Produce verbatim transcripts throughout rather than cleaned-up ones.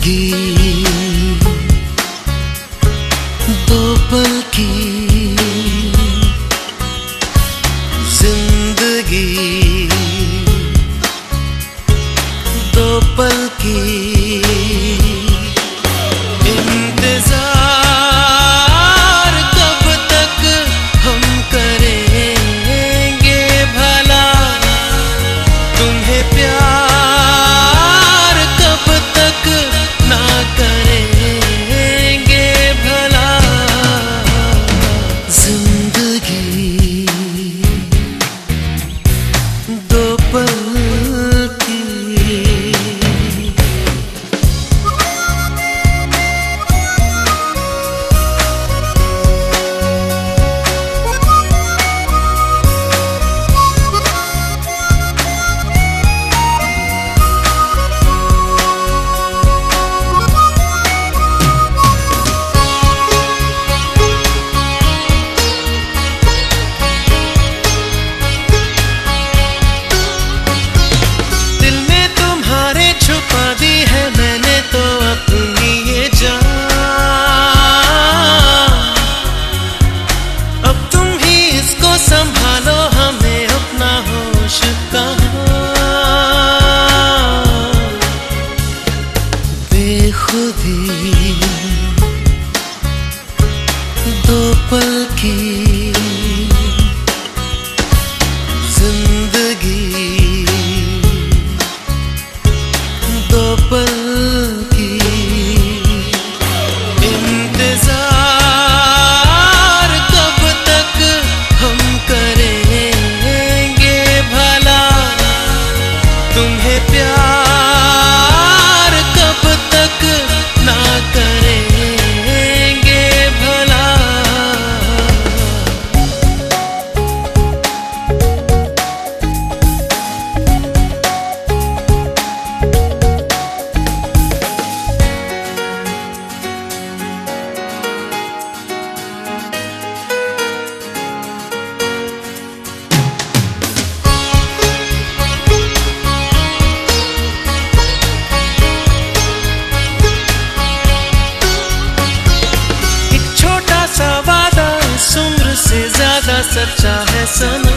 जिंदगी दो पल की जिंदगी दो पल की इंतजार कब तक हम करेंगे भला तुम्हें प्यार कब तक ना करेंगे भला जिंदगी दो पल की संभालो हमें अपना होश कहाँ बेखुदी दो पल की जिंदगी दो पल की इंतजार कब तक हम करेंगे भला तुम्हें प्यार कब तक ना करेंगे भला से ज्यादा सच्चा है सनम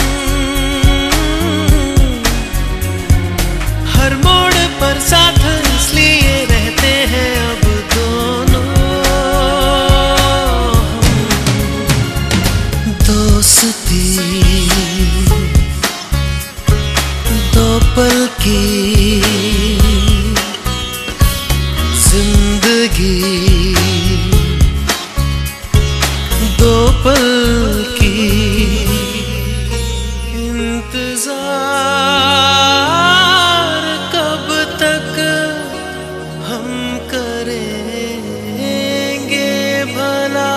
हर मोड़ पर साथ इसलिए रहते हैं अब दोनों दोस्ती दो पल की जिंदगी दो पल की इंतजार कब तक हम करेंगे भला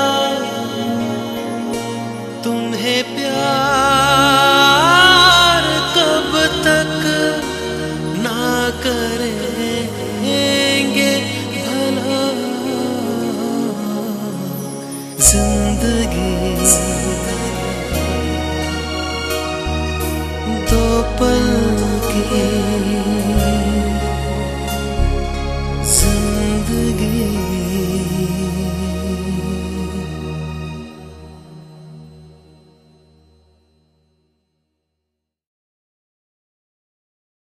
तुम्हें प्यार कब तक ना करेंगे भला जिंदगी दो पल की।